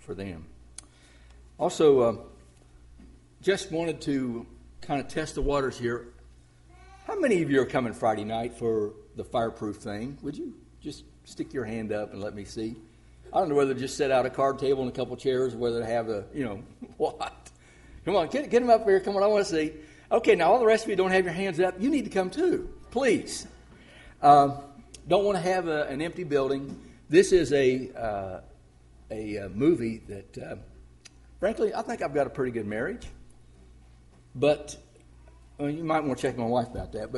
for them. Also, just wanted to kind of test the waters here. How many of you are coming Friday night for the fireproof thing? Would you just stick your hand up and let me see? I don't know whether to just set out a card table and a couple chairs, or whether to have a, what? Come on, get them up here. Come on, I want to see. Okay, now all the rest of you don't have your hands up. You need to come too, please. Don't want to have an empty building. This is a movie that, frankly, I think I've got a pretty good marriage. But you might want to check my wife about that.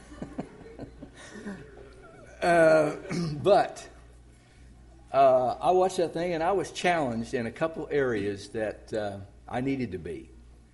But I watched that thing, and I was challenged in a couple areas that I needed to be.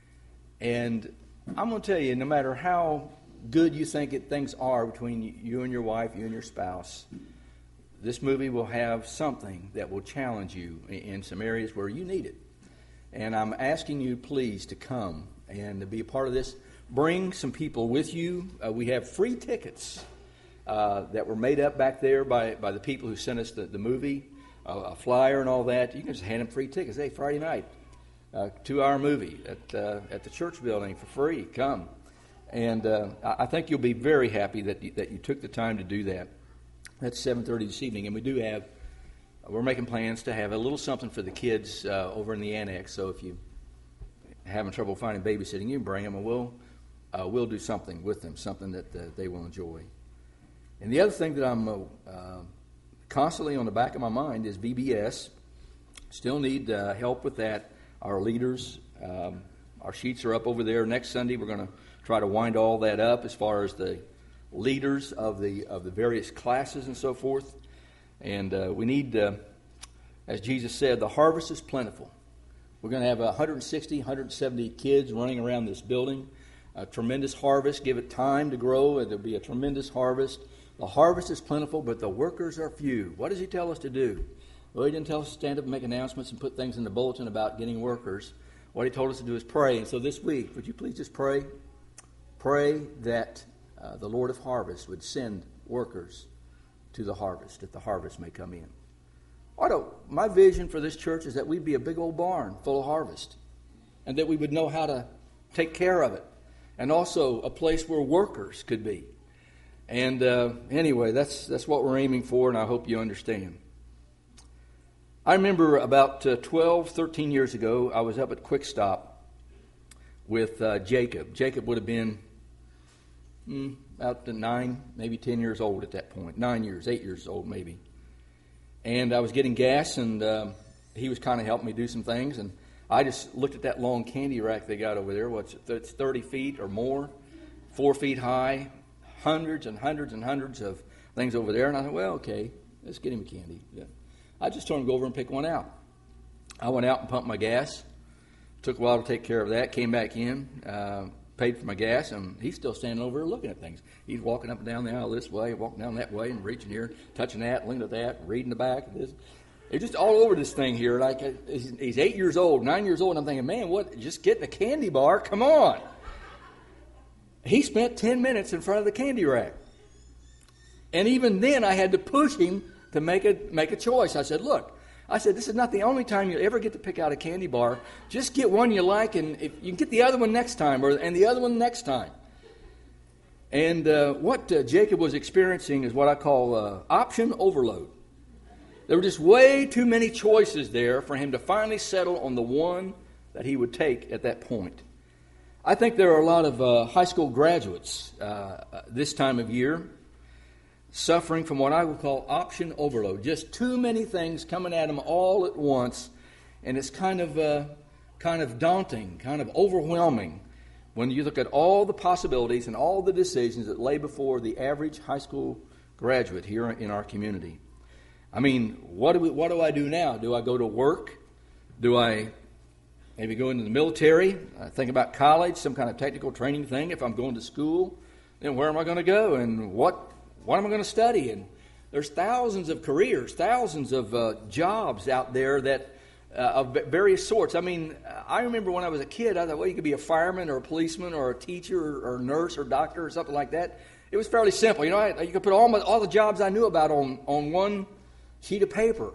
And I'm going to tell you, no matter how good you think things are between you and your wife, you and your spouse, this movie will have something that will challenge you in some areas where you need it. And I'm asking you, please, to come and to be a part of this. Bring some people with you. We have free tickets that were made up back there by the people who sent us the movie, a flyer and all that. You can just hand them free tickets. Hey, Friday night, 2-hour movie at the church building for free. Come. And I think you'll be very happy that you took the time to do that. That's 7:30 this evening. And we're making plans to have a little something for the kids over in the annex. So if you having trouble finding babysitting, you can bring them, and we'll do something with them, something that they will enjoy. And the other thing that I'm constantly on the back of my mind is VBS. Still need help with that. Our leaders, our sheets are up over there. Next Sunday, we're going to try to wind all that up as far as the leaders of the various classes and so forth. And we need, as Jesus said, the harvest is plentiful. We're going to have 160, 170 kids running around this building. A tremendous harvest. Give it time to grow, and there'll be a tremendous harvest. The harvest is plentiful, but the workers are few. What does he tell us to do? Well, he didn't tell us to stand up and make announcements and put things in the bulletin about getting workers. What he told us to do is pray. And so this week, would you please just pray? Pray that the Lord of harvest would send workers to the harvest, that the harvest may come in. My vision for this church is that we'd be a big old barn full of harvest, and that we would know how to take care of it, and also a place where workers could be. And anyway, that's what we're aiming for, and I hope you understand. I remember about 12, 13 years ago, I was up at Quick Stop with Jacob. Jacob would have been about 9, maybe 10 years old at that point. 9 years, 8 years old maybe. And I was getting gas, and he was kind of helping me do some things. And I just looked at that long candy rack they got over there. It's 30 feet or more, 4 feet high, hundreds and hundreds and hundreds of things over there. And I thought, well, okay, let's get him a candy. Yeah. I just told him to go over and pick one out. I went out and pumped my gas. Took a while to take care of that. Came back in, paid for my gas, and he's still standing over there looking at things. He's walking up and down the aisle this way, walking down that way, and reaching here, touching that, looking at that, reading the back of this. They're just all over this thing here. Like he's 8 years old, 9 years old, and I'm thinking, man, what? Just getting a candy bar? Come on. He spent 10 minutes in front of the candy rack. And even then, I had to push him to make a choice. I said, look, this is not the only time you'll ever get to pick out a candy bar. Just get one you like, and if you can get the other one next time, and the other one next time. And what Jacob was experiencing is what I call option overload. There were just way too many choices there for him to finally settle on the one that he would take at that point. I think there are a lot of high school graduates this time of year suffering from what I would call option overload. Just too many things coming at them all at once, and it's kind of daunting, kind of overwhelming when you look at all the possibilities and all the decisions that lay before the average high school graduate here in our community. I mean, what do I do now? Do I go to work? Do I maybe go into the military? Think about college, some kind of technical training thing. If I'm going to school, then where am I going to go? And what am I going to study? And there's thousands of careers, thousands of jobs out there that of various sorts. I mean, I remember when I was a kid, I thought, well, you could be a fireman or a policeman or a teacher or a nurse or doctor or something like that. It was fairly simple. You could put all the jobs I knew about on one sheet of paper.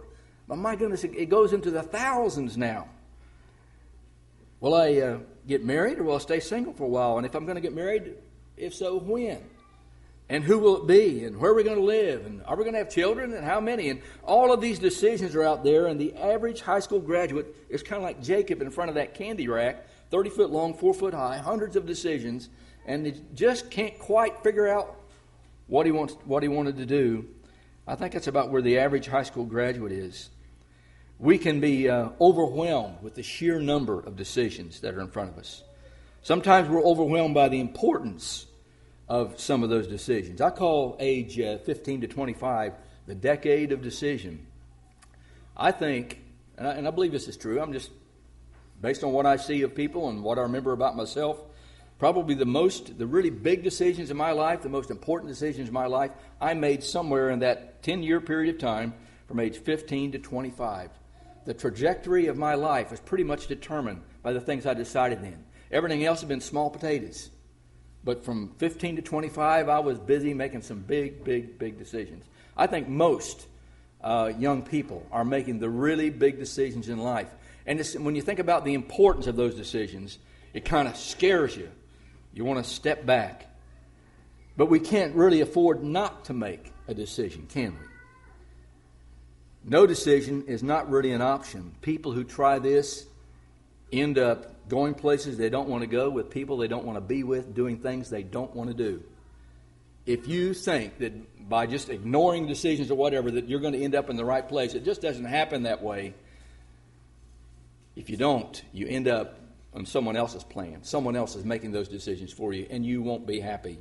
But my goodness, it goes into the thousands now. Will I get married or will I stay single for a while? And if I'm going to get married, if so, when? And who will it be? And where are we going to live? And are we going to have children? And how many? And all of these decisions are out there. And the average high school graduate is kind of like Jacob in front of that candy rack, 30 foot long, 4 foot high, hundreds of decisions. And they just can't quite figure out what he wanted to do. I think that's about where the average high school graduate is. We can be overwhelmed with the sheer number of decisions that are in front of us. Sometimes we're overwhelmed by the importance of some of those decisions. I call age 15 to 25 the decade of decision. I think, and I believe this is true, I'm just, based on what I see of people and what I remember about myself, probably the really big decisions in my life, the most important decisions in my life, I made somewhere in that 10-year period of time from age 15 to 25. The trajectory of my life was pretty much determined by the things I decided then. Everything else had been small potatoes. But from 15 to 25, I was busy making some big, big, big decisions. I think most young people are making the really big decisions in life. And when you think about the importance of those decisions, it kind of scares you. You want to step back. But we can't really afford not to make a decision, can we? No decision is not really an option. People who try this end up going places they don't want to go, with people they don't want to be with, doing things they don't want to do. If you think that by just ignoring decisions or whatever that you're going to end up in the right place, it just doesn't happen that way. If you don't, you end up on someone else's plan. Someone else is making those decisions for you, and you won't be happy.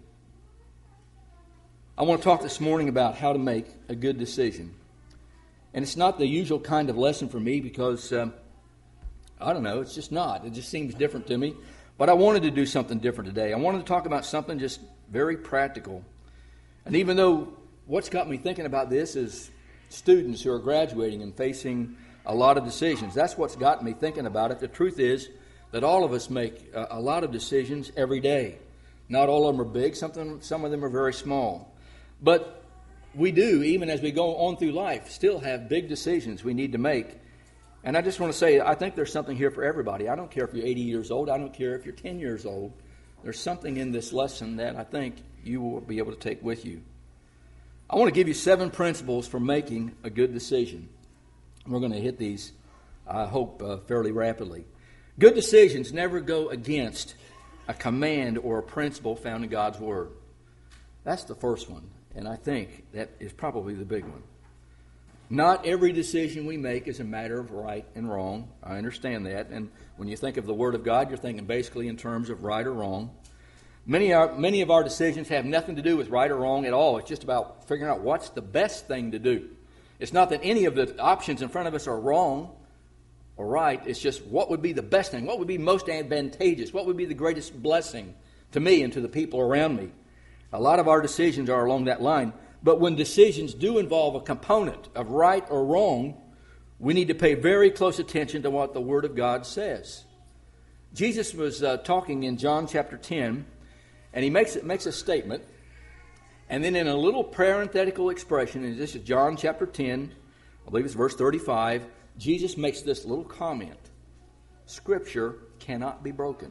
I want to talk this morning about how to make a good decision. And it's not the usual kind of lesson for me because, I don't know, it's just not. It just seems different to me. But I wanted to do something different today. I wanted to talk about something just very practical. And even though what's got me thinking about this is students who are graduating and facing a lot of decisions. That's what's got me thinking about it. The truth is that all of us make a lot of decisions every day. Not all of them are big. Some of them are very small. But we do, even as we go on through life, still have big decisions we need to make. And I just want to say, I think there's something here for everybody. I don't care if you're 80 years old. I don't care if you're 10 years old. There's something in this lesson that I think you will be able to take with you. I want to give you 7 principles for making a good decision. We're going to hit these, I hope, fairly rapidly. Good decisions never go against a command or a principle found in God's Word. That's the first one. And I think that is probably the big one. Not every decision we make is a matter of right and wrong. I understand that. And when you think of the Word of God, you're thinking basically in terms of right or wrong. Many of our decisions have nothing to do with right or wrong at all. It's just about figuring out what's the best thing to do. It's not that any of the options in front of us are wrong or right. It's just what would be the best thing, what would be most advantageous, what would be the greatest blessing to me and to the people around me. A lot of our decisions are along that line. But when decisions do involve a component of right or wrong, we need to pay very close attention to what the Word of God says. Jesus was talking in John chapter 10, and he makes a statement. And then in a little parenthetical expression, and this is John chapter 10, I believe it's verse 35, Jesus makes this little comment. Scripture cannot be broken.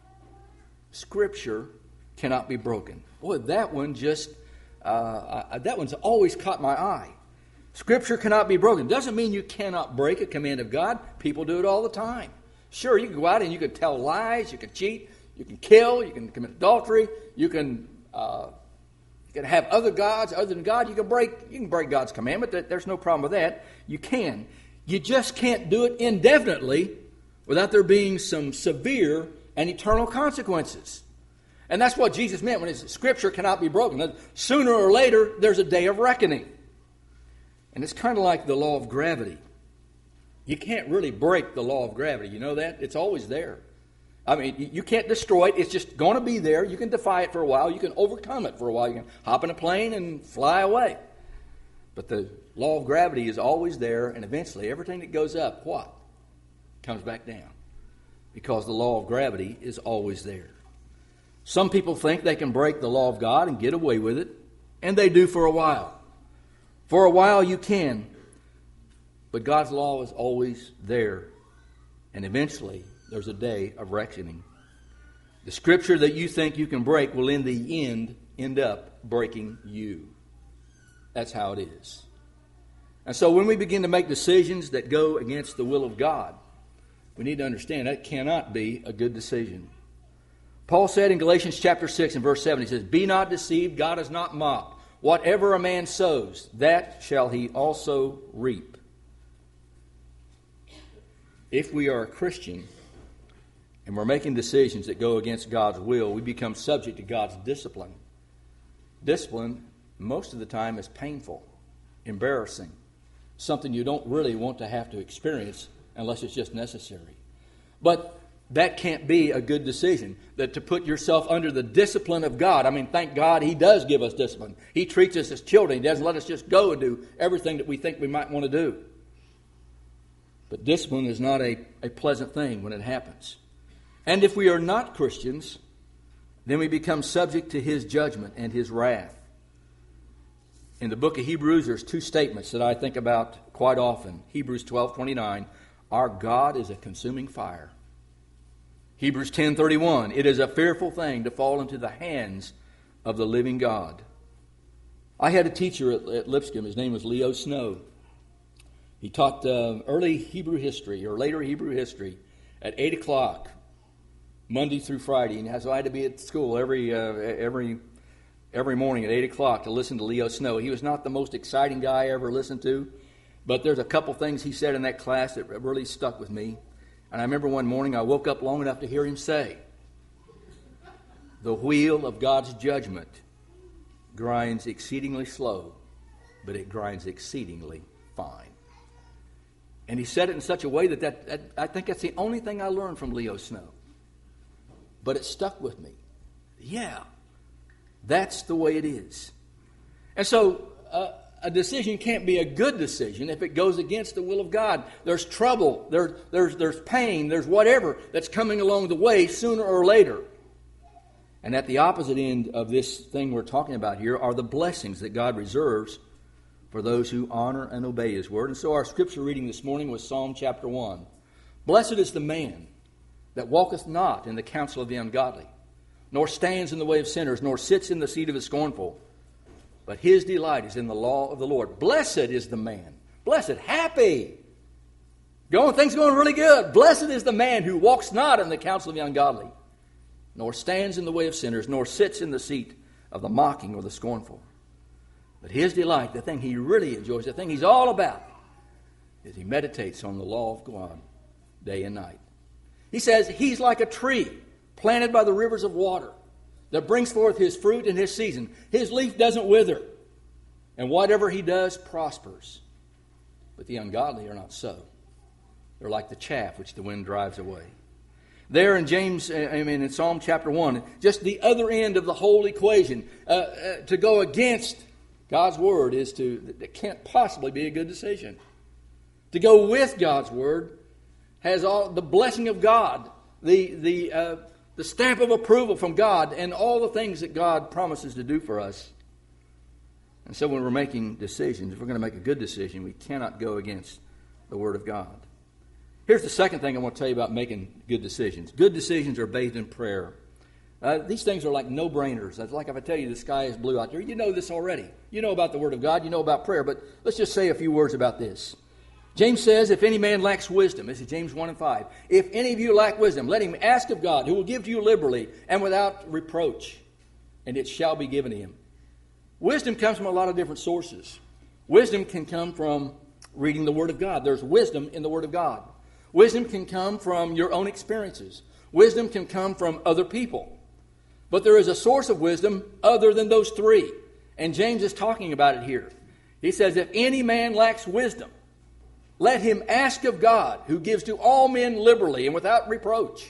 Scripture cannot be broken. Boy, that one that one's always caught my eye. Scripture cannot be broken. Doesn't mean you cannot break a command of God. People do it all the time. Sure, you can go out and you can tell lies, you can cheat, you can kill, you can commit adultery, you can have other gods other than God. You can break God's commandment. There's no problem with that. You can. You just can't do it indefinitely without there being some severe and eternal consequences. And that's what Jesus meant when he said Scripture cannot be broken. Sooner or later, there's a day of reckoning. And it's kind of like the law of gravity. You can't really break the law of gravity. You know that? It's always there. I mean, you can't destroy it. It's just going to be there. You can defy it for a while. You can overcome it for a while. You can hop in a plane and fly away. But the law of gravity is always there, and eventually everything that goes up, what? Comes back down. Because the law of gravity is always there. Some people think they can break the law of God and get away with it, and they do for a while. For a while you can. But God's law is always there. And eventually, there's a day of reckoning. The scripture that you think you can break will in the end up breaking you. That's how it is. And so when we begin to make decisions that go against the will of God, we need to understand that cannot be a good decision. Paul said in Galatians chapter 6 and verse 7, he says, "Be not deceived, God is not mocked. Whatever a man sows, that shall he also reap." If we are a Christian and we're making decisions that go against God's will, we become subject to God's discipline. Discipline, most of the time, is painful, embarrassing, something you don't really want to have to experience unless it's just necessary. But that can't be a good decision, that to put yourself under the discipline of God. I mean, thank God He does give us discipline. He treats us as children. He doesn't let us just go and do everything that we think we might want to do. But discipline is not a pleasant thing when it happens. And if we are not Christians, then we become subject to His judgment and His wrath. In the book of Hebrews, there's two statements that I think about quite often. Hebrews 12:29, our God is a consuming fire. Hebrews 10:31, it is a fearful thing to fall into the hands of the living God. I had a teacher at Lipscomb. His name was Leo Snow. He taught early Hebrew history or later Hebrew history at 8 o'clock, Monday through Friday. And so I had to be at school every morning at 8 o'clock to listen to Leo Snow. He was not the most exciting guy I ever listened to, but there's a couple things he said in that class that really stuck with me. And I remember one morning I woke up long enough to hear him say, "The wheel of God's judgment grinds exceedingly slow, but it grinds exceedingly fine." And he said it in such a way that I think that's the only thing I learned from Leo Snow. But it stuck with me. Yeah, that's the way it is. And so a decision can't be a good decision if it goes against the will of God. There's trouble, there's pain, there's whatever that's coming along the way sooner or later. And at the opposite end of this thing we're talking about here are the blessings that God reserves for those who honor and obey His word. And so our scripture reading this morning was Psalm chapter 1. "Blessed is the man that walketh not in the counsel of the ungodly, nor stands in the way of sinners, nor sits in the seat of the scornful. But his delight is in the law of the Lord." Blessed is the man. Blessed, happy. Things going really good. Blessed is the man who walks not in the counsel of the ungodly, nor stands in the way of sinners, nor sits in the seat of the mocking or the scornful. But his delight, the thing he really enjoys, the thing he's all about, is he meditates on the law of God day and night. He says he's like a tree planted by the rivers of water that brings forth his fruit in his season. His leaf doesn't wither, and whatever he does prospers. But the ungodly are not so. They're like the chaff which the wind drives away. There in Psalm chapter 1, just the other end of the whole equation, to go against God's word it can't possibly be a good decision. To go with God's word has all the blessing of God, the stamp of approval from God, and all the things that God promises to do for us. And so when we're making decisions, if we're going to make a good decision, we cannot go against the word of God. Here's the second thing I want to tell you about making good decisions. Good decisions are bathed in prayer. These things are like no-brainers. It's like if I tell you the sky is blue out there, you know this already. You know about the Word of God, you know about prayer, but let's just say a few words about this. James says, if any man lacks wisdom, this is James 1 and 5, if any of you lack wisdom, let him ask of God, who will give to you liberally and without reproach, and it shall be given to him. Wisdom comes from a lot of different sources. Wisdom can come from reading the Word of God. There's wisdom in the Word of God. Wisdom can come from your own experiences. Wisdom can come from other people. But there is a source of wisdom other than those three. And James is talking about it here. He says, if any man lacks wisdom, let him ask of God, who gives to all men liberally and without reproach,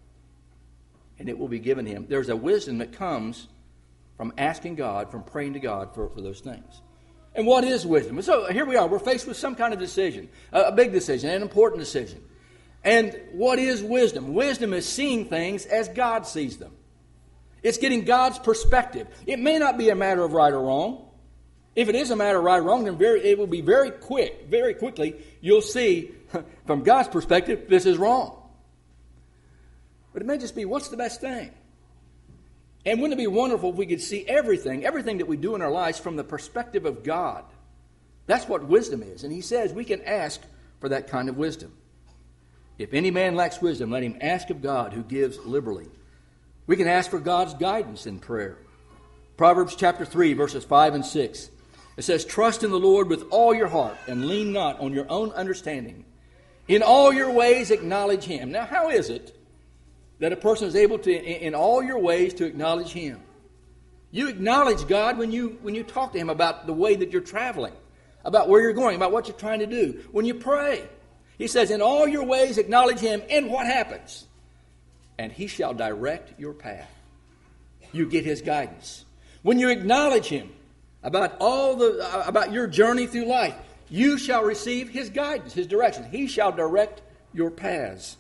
and it will be given him. There's a wisdom that comes from asking God, from praying to God for those things. And what is wisdom? So here we are. We're faced with some kind of decision, a big decision, an important decision. And what is wisdom? Wisdom is seeing things as God sees them. It's getting God's perspective. It may not be a matter of right or wrong. If it is a matter of right or wrong, then it will be very quickly, you'll see, from God's perspective, this is wrong. But it may just be, what's the best thing? And wouldn't it be wonderful if we could see everything that we do in our lives from the perspective of God? That's what wisdom is. And he says we can ask for that kind of wisdom. If any man lacks wisdom, let him ask of God, who gives liberally. We can ask for God's guidance in prayer. Proverbs chapter 3, verses 5 and 6. It says, trust in the Lord with all your heart, and lean not on your own understanding. In all your ways acknowledge him. Now, how is it that a person is able to, in all your ways, to acknowledge him? You acknowledge God when you talk to him about the way that you're traveling, about where you're going, about what you're trying to do. When you pray, he says, in all your ways acknowledge him, and what happens? And he shall direct your path. You get his guidance. When you acknowledge him about your journey through life, you shall receive his guidance, his direction. He shall direct your paths.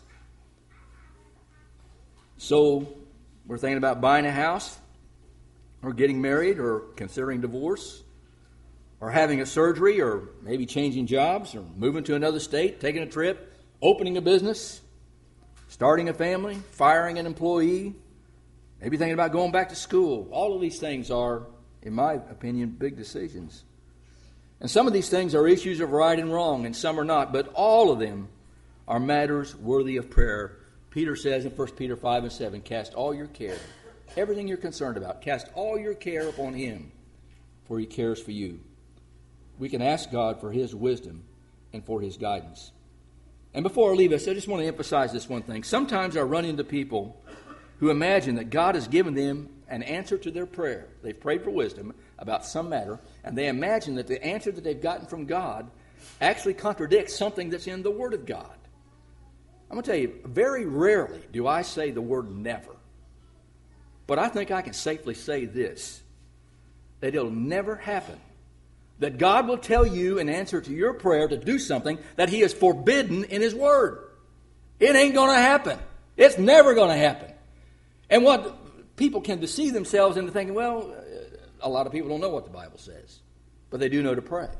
So, we're thinking about buying a house, or getting married, or considering divorce, or having a surgery, or maybe changing jobs, or moving to another state, taking a trip, opening a business, starting a family, firing an employee, maybe thinking about going back to school. All of these things are, in my opinion, big decisions. And some of these things are issues of right and wrong, and some are not, but all of them are matters worthy of prayer. Peter says in 1 Peter 5 and 7, cast all your care, everything you're concerned about, cast all your care upon him, for he cares for you. We can ask God for his wisdom and for his guidance. And before I leave us, I just want to emphasize this one thing. Sometimes I run into people who imagine that God has given them an answer to their prayer. They've prayed for wisdom about some matter, and they imagine that the answer that they've gotten from God actually contradicts something that's in the Word of God. I'm going to tell you, very rarely do I say the word never. But I think I can safely say this, that it'll never happen that God will tell you in answer to your prayer to do something that he has forbidden in his Word. It ain't going to happen. It's never going to happen. And what people can deceive themselves into thinking, well, a lot of people don't know what the Bible says, but they do know to pray.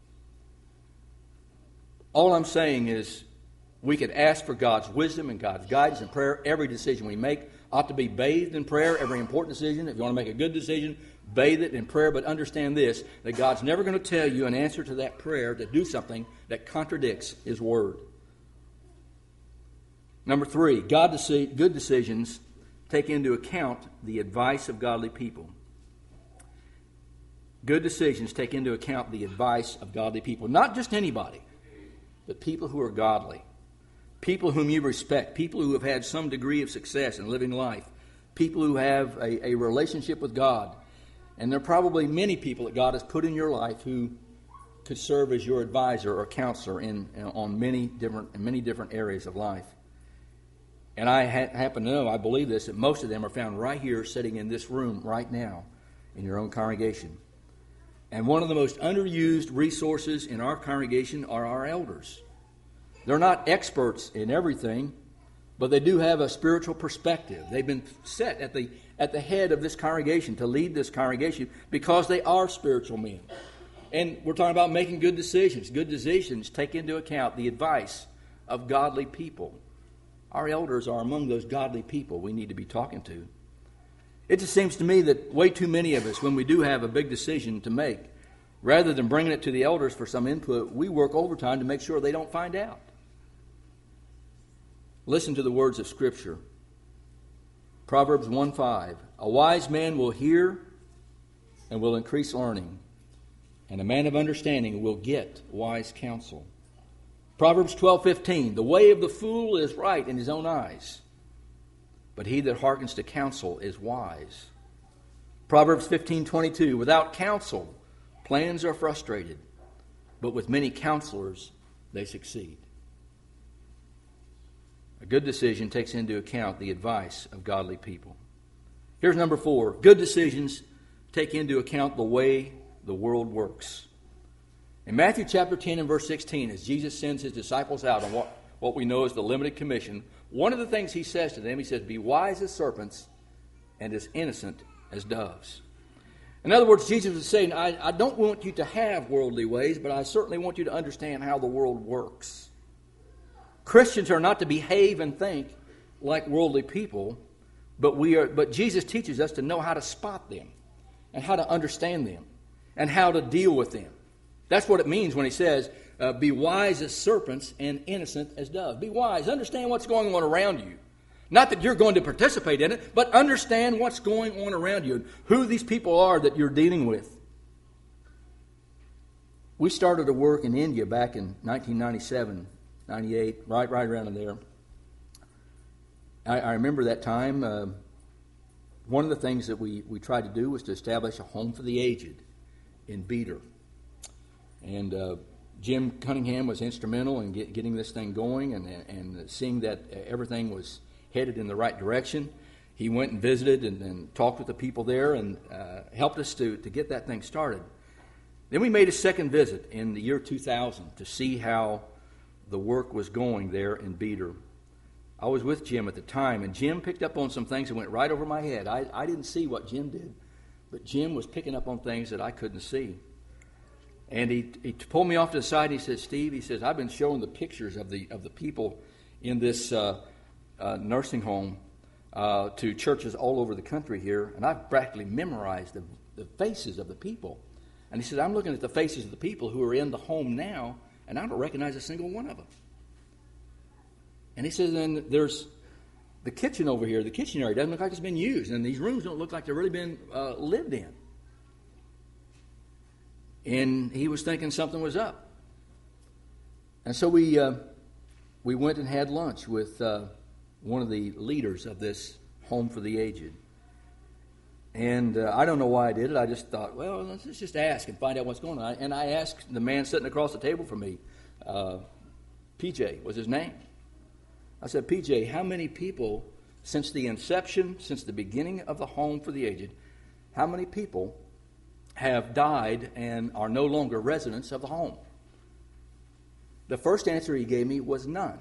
All I'm saying is we can ask for God's wisdom and God's guidance in prayer. Every decision we make ought to be bathed in prayer. Every important decision, if you want to make a good decision, bathe it in prayer. But understand this, that God's never going to tell you an answer to that prayer to do something that contradicts his Word. Number 3, good decisions take into account the advice of godly people. Good decisions take into account the advice of godly people. Not just anybody, but people who are godly. People whom you respect. People who have had some degree of success in living life. People who have a relationship with God. And there are probably many people that God has put in your life who could serve as your advisor or counselor in many different areas of life. And I happen to know, I believe this, that most of them are found right here sitting in this room right now in your own congregation. And one of the most underused resources in our congregation are our elders. They're not experts in everything, but they do have a spiritual perspective. They've been set at the head of this congregation to lead this congregation because they are spiritual men. And we're talking about making good decisions. Good decisions take into account the advice of godly people. Our elders are among those godly people we need to be talking to. It just seems to me that way too many of us, when we do have a big decision to make, rather than bringing it to the elders for some input, we work overtime to make sure they don't find out. Listen to the words of Scripture. Proverbs 1:5. A wise man will hear and will increase learning, and a man of understanding will get wise counsel. Proverbs 12:15. The way of the fool is right in his own eyes, but he that hearkens to counsel is wise. Proverbs 15:22. Without counsel, plans are frustrated, but with many counselors they succeed. A good decision takes into account the advice of godly people. Here's number 4. Good decisions take into account the way the world works. In Matthew chapter 10 and verse 16, as Jesus sends his disciples out on what we know as the limited commission, one of the things he says to them, he says, be wise as serpents and as innocent as doves. In other words, Jesus was saying, I don't want you to have worldly ways, but I certainly want you to understand how the world works. Christians are not to behave and think like worldly people, but Jesus teaches us to know how to spot them and how to understand them and how to deal with them. That's what it means when he says, be wise as serpents and innocent as doves. Be wise. Understand what's going on around you. Not that you're going to participate in it, but understand what's going on around you and who these people are that you're dealing with. We started to work in India back in 1997, 98, right around in there. I remember that time. One of the things that we tried to do was to establish a home for the aged in Beater. And Jim Cunningham was instrumental in getting this thing going and seeing that everything was headed in the right direction. He went and visited and talked with the people there and helped us to get that thing started. Then we made a second visit in the year 2000 to see how the work was going there in Beater. I was with Jim at the time, and Jim picked up on some things that went right over my head. I didn't see what Jim did, but Jim was picking up on things that I couldn't see. And he pulled me off to the side and he said, Steve, he says, I've been showing the pictures of the people in this nursing home to churches all over the country here, and I've practically memorized the faces of the people. And he said, I'm looking at the faces of the people who are in the home now, and I don't recognize a single one of them. And he says, then there's the kitchen over here. The kitchen area doesn't look like it's been used, and these rooms don't look like they've really been lived in. And he was thinking something was up. And so we went and had lunch with one of the leaders of this home for the aged. And I don't know why I did it. I just thought, well, let's just ask and find out what's going on. And I asked the man sitting across the table from me, PJ was his name. I said, PJ, how many people, since the inception, since the beginning of the home for the aged, how many people have died and are no longer residents of the home? The first answer he gave me was none.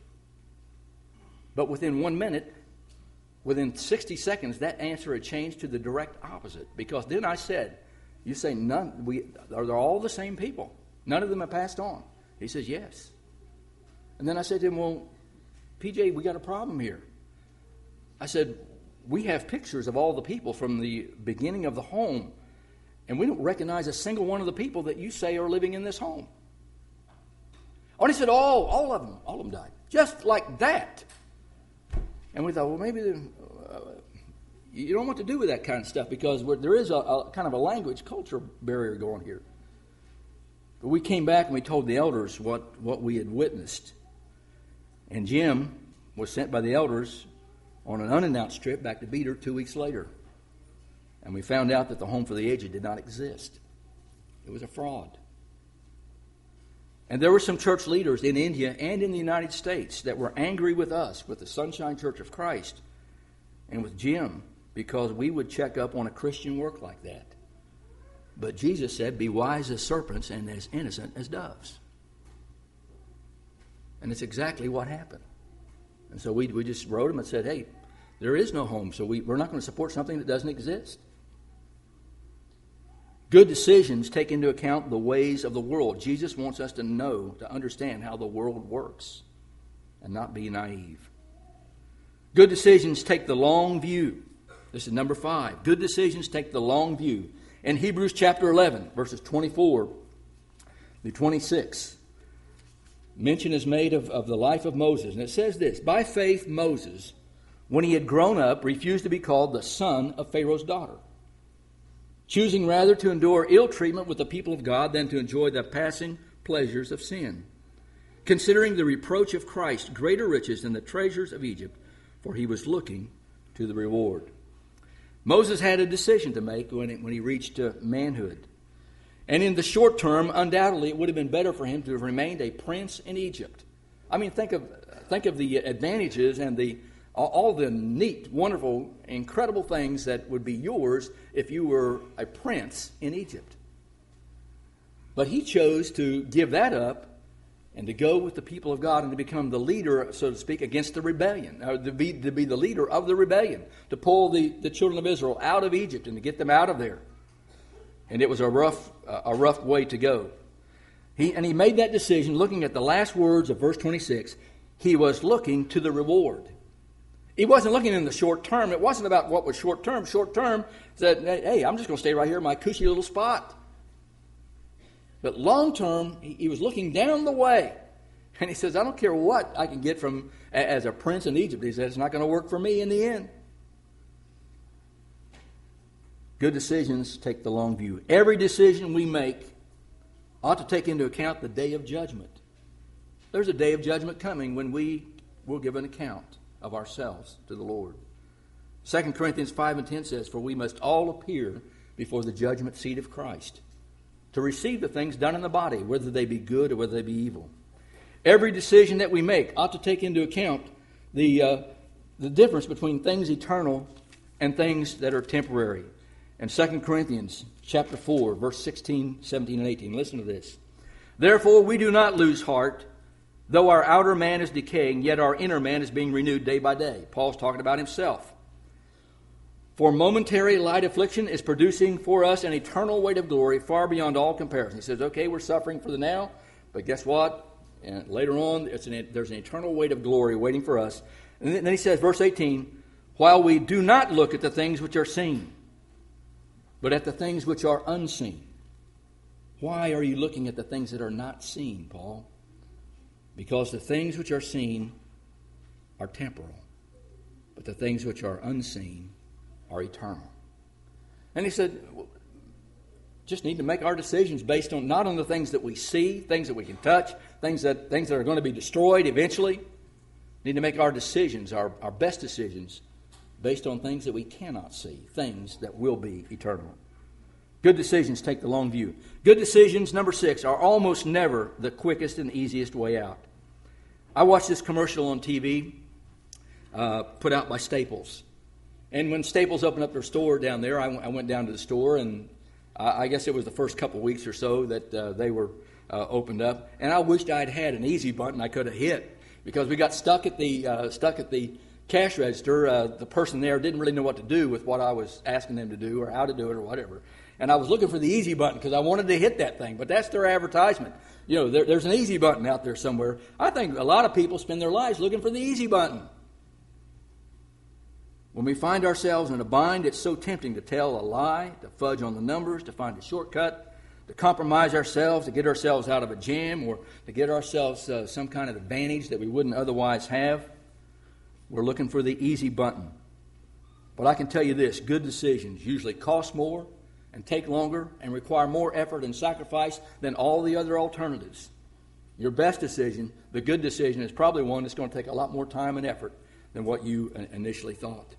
But within 1 minute, within 60 seconds, that answer had changed to the direct opposite. Because then I said, you say none, they're all the same people. None of them have passed on. He says, yes. And then I said to him, well, PJ, we got a problem here. I said, we have pictures of all the people from the beginning of the home, and we don't recognize a single one of the people that you say are living in this home. Oh, and he said, all of them died. Just like that. And we thought, well, maybe you don't want to do with that kind of stuff because there is a kind of a language culture barrier going here. But we came back and we told the elders what we had witnessed. And Jim was sent by the elders on an unannounced trip back to Beater 2 weeks later. And we found out that the home for the aged did not exist. It was a fraud. And there were some church leaders in India and in the United States that were angry with us, with the Sunshine Church of Christ, and with Jim, because we would check up on a Christian work like that. But Jesus said, be wise as serpents and as innocent as doves. And it's exactly what happened. And so we just wrote him and said, hey, there is no home, so we're not going to support something that doesn't exist. Good decisions take into account the ways of the world. Jesus wants us to know, to understand how the world works and not be naive. Good decisions take the long view. This is number 5. Good decisions take the long view. In Hebrews chapter 11, verses 24 through 26, mention is made of the life of Moses. And it says this, by faith Moses, when he had grown up, refused to be called the son of Pharaoh's daughter, choosing rather to endure ill treatment with the people of God than to enjoy the passing pleasures of sin, considering the reproach of Christ greater riches than the treasures of Egypt, for he was looking to the reward. Moses had a decision to make when he reached manhood. And in the short term, undoubtedly, it would have been better for him to have remained a prince in Egypt. I mean, think of the advantages and all the neat, wonderful, incredible things that would be yours if you were a prince in Egypt. But he chose to give that up and to go with the people of God and to become the leader, so to speak, against the rebellion, or to be the leader of the rebellion, to pull the children of Israel out of Egypt and to get them out of there. And it was a rough way to go. He made that decision looking at the last words of verse 26. He was looking to the reward. He wasn't looking in the short term. It wasn't about what was short term. Short term said, hey, I'm just going to stay right here in my cushy little spot. But long term, he was looking down the way. And he says, I don't care what I can get from as a prince in Egypt. He said, it's not going to work for me in the end. Good decisions take the long view. Every decision we make ought to take into account the day of judgment. There's a day of judgment coming when we will give an account of ourselves to the Lord. 2 Corinthians 5:10 says, for we must all appear before the judgment seat of Christ to receive the things done in the body, whether they be good or whether they be evil. Every decision that we make ought to take into account the difference between things eternal and things that are temporary. In 2 Corinthians chapter 4, verse 16, 17, and 18, listen to this. Therefore we do not lose heart, though our outer man is decaying, yet our inner man is being renewed day by day. Paul's talking about himself. For momentary light affliction is producing for us an eternal weight of glory far beyond all comparison. He says, okay, we're suffering for the now, but guess what? And later on, there's an eternal weight of glory waiting for us. And then he says, verse 18, while we do not look at the things which are seen, but at the things which are unseen. Why are you looking at the things that are not seen, Paul? Because the things which are seen are temporal, but the things which are unseen are eternal. And he said, just need to make our decisions based on not on the things that we see, things that we can touch, things that are going to be destroyed eventually. Need to make our decisions, our best decisions, based on things that we cannot see, things that will be eternal. Good decisions take the long view. Good decisions, number 6, are almost never the quickest and easiest way out. I watched this commercial on TV put out by Staples. And when Staples opened up their store down there, I went down to the store, and I guess it was the first couple weeks or so that they were opened up. And I wished I'd had an easy button I could have hit, because we got stuck at the cash register. The person there didn't really know what to do with what I was asking them to do or how to do it or whatever. And I was looking for the easy button because I wanted to hit that thing. But that's their advertisement. You know, there's an easy button out there somewhere. I think a lot of people spend their lives looking for the easy button. When we find ourselves in a bind, it's so tempting to tell a lie, to fudge on the numbers, to find a shortcut, to compromise ourselves, to get ourselves out of a jam, or to get ourselves some kind of advantage that we wouldn't otherwise have. We're looking for the easy button. But I can tell you this, good decisions usually cost more and take longer and require more effort and sacrifice than all the other alternatives. Your best decision, the good decision, is probably one that's going to take a lot more time and effort than what you initially thought.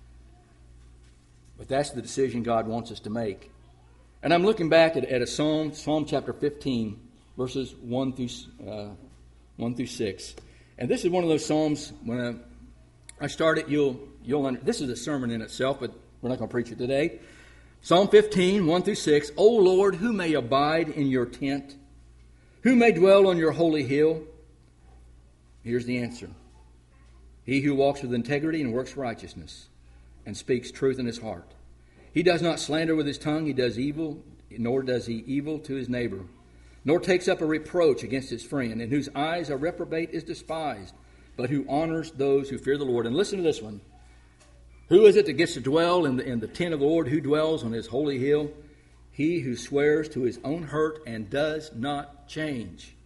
But that's the decision God wants us to make. And I'm looking back at a Psalm chapter 15, verses 1 through 6. And this is one of those Psalms, when I start it, this is a sermon in itself, but we're not going to preach it today. Psalm 15, 1 through 6. O Lord, who may abide in your tent? Who may dwell on your holy hill? Here's the answer. He who walks with integrity and works righteousness and speaks truth in his heart. He does not slander with his tongue, he does evil, nor does he evil to his neighbor, nor takes up a reproach against his friend, in whose eyes a reprobate is despised, but who honors those who fear the Lord. And listen to this one. Who is it that gets to dwell in the tent of the Lord? Who dwells on his holy hill? He who swears to his own hurt and does not change.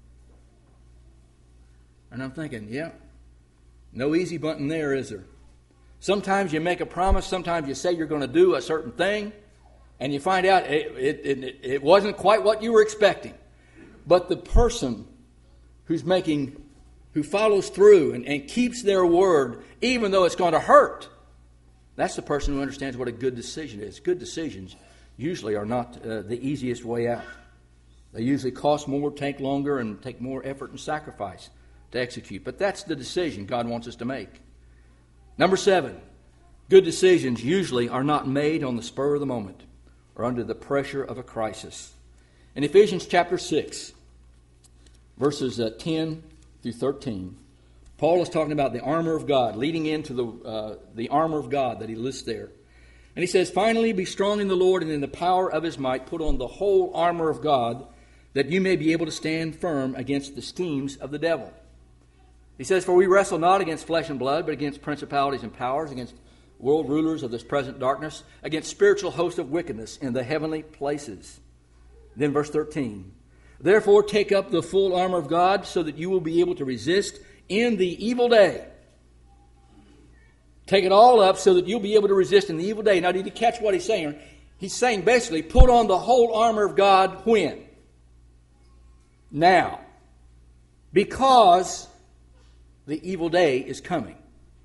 And I'm thinking, yeah, no easy button there, is there? Sometimes you make a promise, sometimes you say you're going to do a certain thing, and you find out it wasn't quite what you were expecting. But the person who follows through and keeps their word, even though it's going to hurt, that's the person who understands what a good decision is. Good decisions usually are not the easiest way out. They usually cost more, take longer, and take more effort and sacrifice to execute. But that's the decision God wants us to make. Number 7, good decisions usually are not made on the spur of the moment or under the pressure of a crisis. In Ephesians chapter 6, verses 10 through 13, Paul is talking about the armor of God, leading into the armor of God that he lists there. And he says, finally, be strong in the Lord and in the power of his might. Put on the whole armor of God, that you may be able to stand firm against the schemes of the devil. He says, for we wrestle not against flesh and blood, but against principalities and powers, against world rulers of this present darkness, against spiritual hosts of wickedness in the heavenly places. Then verse 13. Therefore take up the full armor of God, so that you will be able to resist in the evil day. Take it all up so that you'll be able to resist in the evil day. Now, did you catch what he's saying? He's saying basically, put on the whole armor of God when? Now. Because the evil day is coming.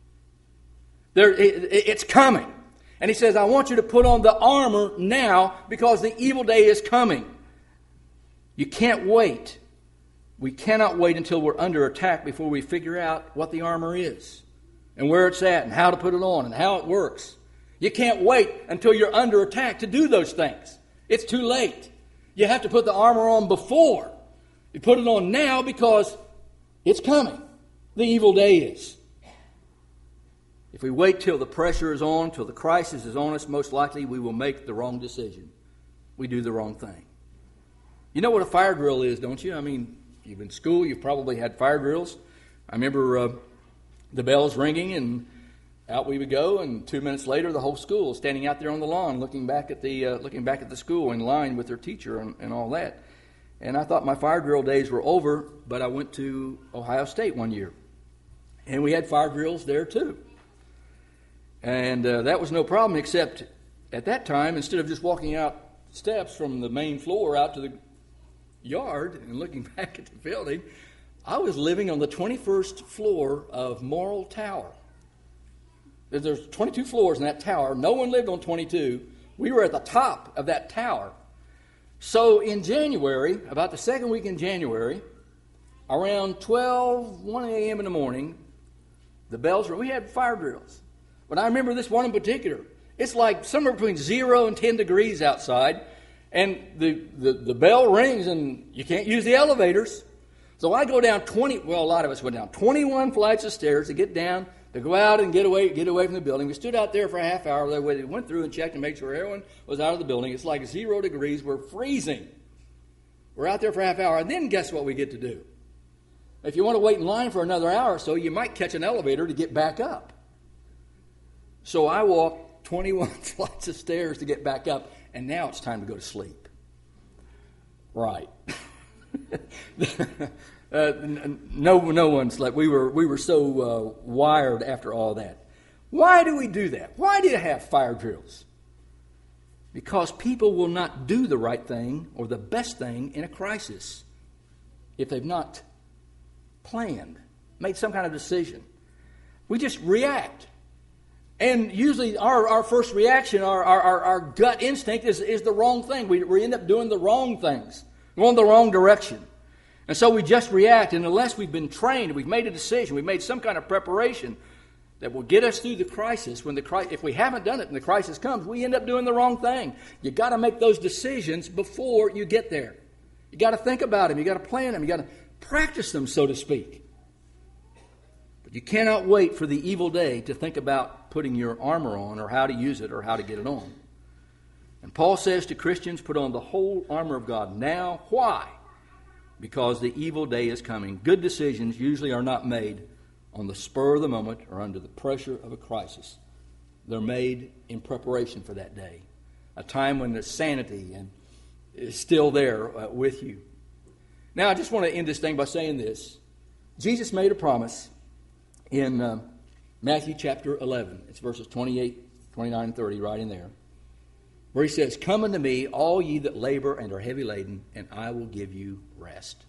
It's coming. And he says, I want you to put on the armor now because the evil day is coming. You can't wait. We cannot wait until we're under attack before we figure out what the armor is and where it's at and how to put it on and how it works. You can't wait until you're under attack to do those things. It's too late. You have to put the armor on before. You put it on now because it's coming. The evil day is. If we wait till the pressure is on, till the crisis is on us, most likely we will make the wrong decision. We do the wrong thing. You know what a fire drill is, don't you? I mean, you've been in school, you've probably had fire drills. I remember the bells ringing and out we would go, and 2 minutes later the whole school is standing out there on the lawn looking back at the school in line with their teacher and all that. And I thought my fire drill days were over, but I went to Ohio State one year. And we had fire drills there too. And that was no problem, except at that time, instead of just walking out steps from the main floor out to the yard and looking back at the building, I was living on the 21st floor of Morrill Tower. There's 22 floors in that tower. No one lived on 22. We were at the top of that tower. So in January, about the second week in January, around 1 a.m. in the morning, the bells were, we had fire drills. But I remember this one in particular. It's like somewhere between 0 and 10 degrees outside, and the bell rings, and you can't use the elevators. So I go down a lot of us went down 21 flights of stairs to get down, to go out and get away from the building. We stood out there for a half hour. They went through and checked and made sure everyone was out of the building. It's like 0 degrees. We're freezing. We're out there for a half hour, and then guess what we get to do? If you want to wait in line for another hour or so, you might catch an elevator to get back up. So I walked 21 flights of stairs to get back up, and now it's time to go to sleep. Right. No one slept. We were so wired after all that. Why do we do that? Why do you have fire drills? Because people will not do the right thing or the best thing in a crisis if they've not planned, made some kind of decision. We just react. And usually our first reaction, our gut instinct is the wrong thing. We end up doing the wrong things, going the wrong direction. And so we just react, and unless we've been trained, we've made a decision, we've made some kind of preparation that will get us through the crisis. If we haven't done it and the crisis comes, we end up doing the wrong thing. You've got to make those decisions before you get there. You've got to think about them. You've got to plan them. You've got to practice them, so to speak. But you cannot wait for the evil day to think about putting your armor on or how to use it or how to get it on. And Paul says to Christians, put on the whole armor of God now. Why? Because the evil day is coming. Good decisions usually are not made on the spur of the moment or under the pressure of a crisis. They're made in preparation for that day, a time when the sanity is still there with you. Now, I just want to end this thing by saying this. Jesus made a promise in Matthew chapter 11. It's verses 28, 29, and 30 right in there, where he says, "Come unto me, all ye that labor and are heavy laden, and I will give you rest."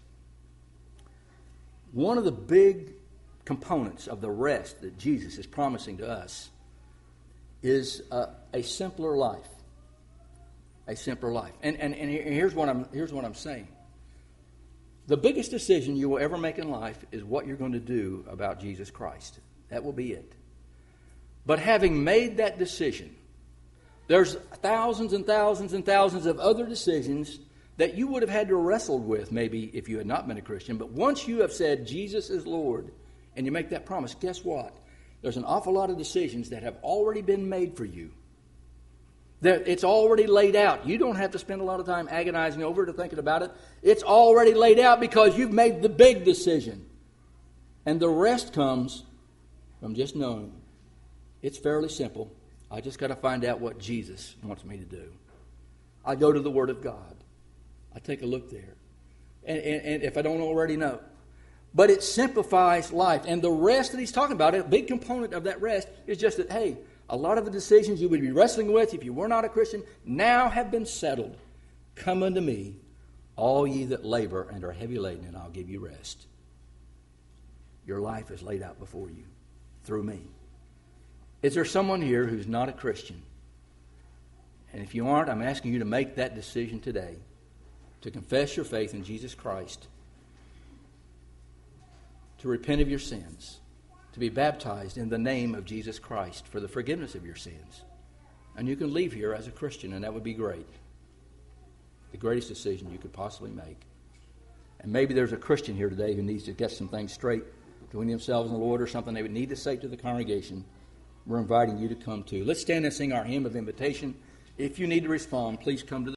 One of the big components of the rest that Jesus is promising to us is a simpler life. A simpler life. And here's what I'm saying. The biggest decision you will ever make in life is what you're going to do about Jesus Christ. That will be it. But having made that decision, there's thousands and thousands and thousands of other decisions that you would have had to wrestle with maybe if you had not been a Christian. But once you have said Jesus is Lord and you make that promise, guess what? There's an awful lot of decisions that have already been made for you It's already laid out. You don't have to spend a lot of time agonizing over it or thinking about it. It's already laid out because you've made the big decision. And the rest comes from just knowing. It's fairly simple. I just got to find out what Jesus wants me to do. I go to the Word of God. I take a look there. And if I don't already know. But it simplifies life. And the rest that he's talking about, a big component of that rest is just that, hey, a lot of the decisions you would be wrestling with if you were not a Christian now have been settled. Come unto me, all ye that labor and are heavy laden, and I'll give you rest. Your life is laid out before you through me. Is there someone here who's not a Christian? And if you aren't, I'm asking you to make that decision today to confess your faith in Jesus Christ, to repent of your sins, to be baptized in the name of Jesus Christ for the forgiveness of your sins. And you can leave here as a Christian, and that would be great. The greatest decision you could possibly make. And maybe there's a Christian here today who needs to get some things straight between themselves and the Lord, or something they would need to say to the congregation. We're inviting you to come too. Let's stand and sing our hymn of invitation. If you need to respond, please come to the